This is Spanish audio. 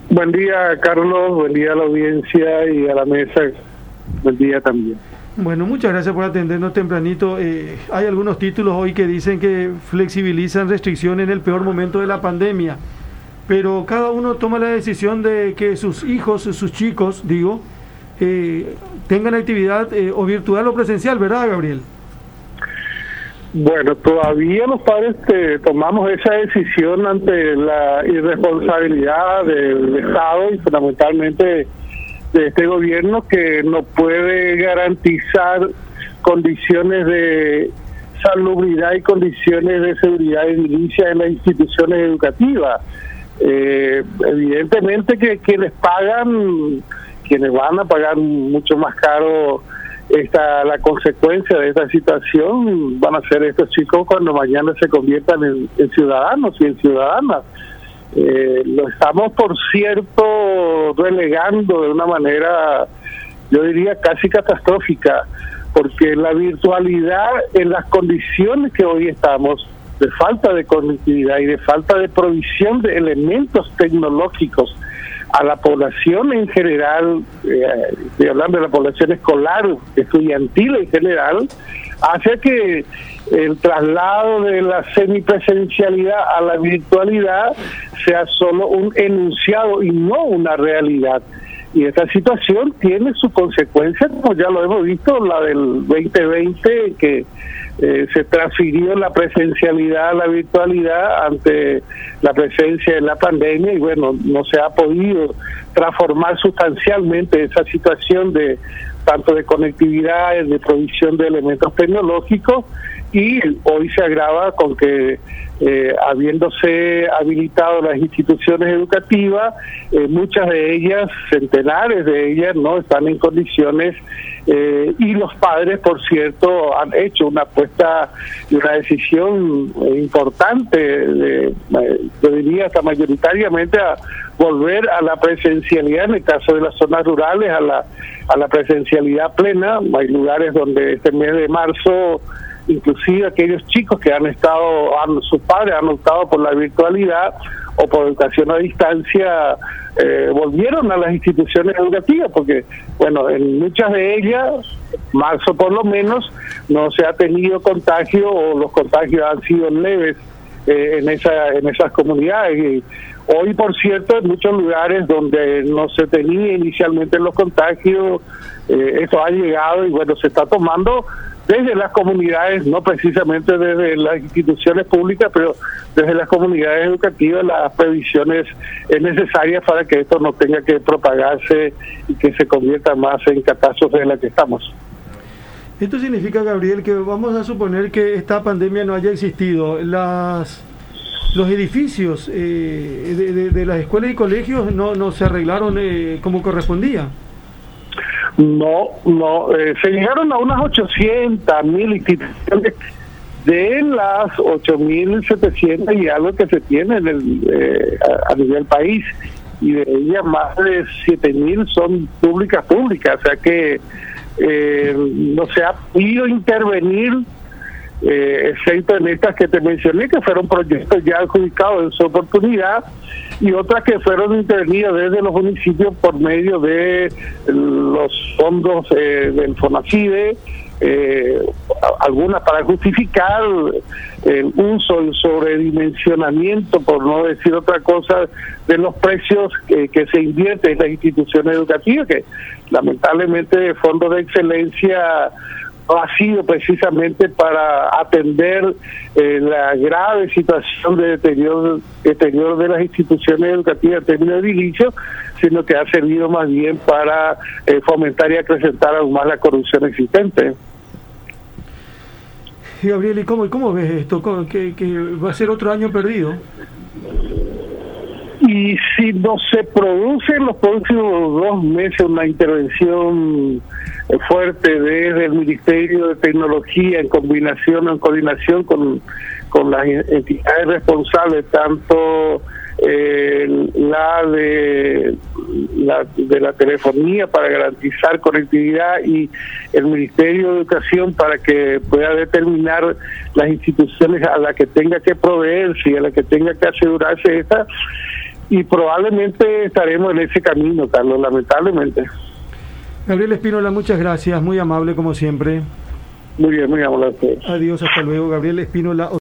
Buen día, Carlos, buen día a la audiencia y a la mesa, buen día también. Bueno, muchas gracias por atendernos tempranito. Hay algunos títulos hoy que dicen que flexibilizan restricciones en el peor momento de la pandemia, pero cada uno toma la decisión de que sus hijos, sus chicos, tengan actividad o virtual o presencial, ¿verdad, Gabriel? Bueno, todavía los padres tomamos esa decisión ante la irresponsabilidad del Estado y fundamentalmente de este gobierno, que no puede garantizar condiciones de salubridad y condiciones de seguridad y edilicia en las instituciones educativas. Evidentemente que quienes van a pagar mucho más caro la consecuencia de esta situación van a ser estos chicos cuando mañana se conviertan en ciudadanos y en ciudadanas. Lo estamos, por cierto, relegando de una manera, yo diría, casi catastrófica, porque la virtualidad en las condiciones que hoy estamos, de falta de conectividad y de falta de provisión de elementos tecnológicos a la población en general, estoy hablando de la población escolar, estudiantil en general, hace que el traslado de la semipresencialidad a la virtualidad sea solo un enunciado y no una realidad. Y esta situación tiene su consecuencia, como ya lo hemos visto, la del 2020, que se transfirió la presencialidad a la virtualidad ante la presencia de la pandemia, y bueno, no se ha podido transformar sustancialmente esa situación de tanto de conectividad, de provisión de elementos tecnológicos, y hoy se agrava con que habiéndose habilitado las instituciones educativas, muchas de ellas, centenares de ellas, no están en condiciones, y los padres, por cierto, han hecho una apuesta y una decisión importante, yo diría hasta mayoritariamente, a volver a la presencialidad, en el caso de las zonas rurales, a la presencialidad plena. Hay lugares donde este mes de marzo, inclusive aquellos chicos que sus padres han optado por la virtualidad o por educación a distancia, volvieron a las instituciones educativas, porque bueno, en muchas de ellas, marzo por lo menos, no se ha tenido contagio, o los contagios han sido leves en esas comunidades. Y hoy, por cierto, en muchos lugares donde no se tenía inicialmente los contagios, esto ha llegado y bueno, se está tomando desde las comunidades, no precisamente desde las instituciones públicas, pero desde las comunidades educativas, las previsiones necesarias para que esto no tenga que propagarse y que se convierta más en catástrofe en la que estamos. Esto significa, Gabriel, que vamos a suponer que esta pandemia no haya existido. Los edificios de las escuelas y colegios no se arreglaron como correspondía. No, se llegaron a unas 800.000 instituciones de las 8.700 y algo que se tiene a nivel país, y de ellas más de 7.000 son públicas, o sea que no se ha podido intervenir, excepto en estas que te mencioné, que fueron proyectos ya adjudicados en su oportunidad, y otras que fueron intervenidas desde los municipios por medio de los fondos del FONACIDE, algunas para justificar el uso, el sobredimensionamiento, por no decir otra cosa, de los precios que se invierten en las instituciones educativas, que lamentablemente fondos de excelencia ha sido precisamente para atender la grave situación de deterioro de las instituciones educativas en términos de edilicio, sino que ha servido más bien para fomentar y acrecentar aún más la corrupción existente. Gabriel, ¿y cómo ves esto? ¿Que va a ser otro año perdido? Y si no se produce en los próximos 2 meses una intervención fuerte desde el Ministerio de Tecnología en coordinación con las entidades responsables, tanto la de la telefonía para garantizar conectividad y el Ministerio de Educación para que pueda determinar las instituciones a las que tenga que proveerse y a las que tenga que asegurarse esta, y probablemente estaremos en ese camino, Carlos, lamentablemente. Gabriel Espínola, muchas gracias, muy amable como siempre. Muy bien, muy amable a ustedes. Adiós, hasta luego, Gabriel Espínola.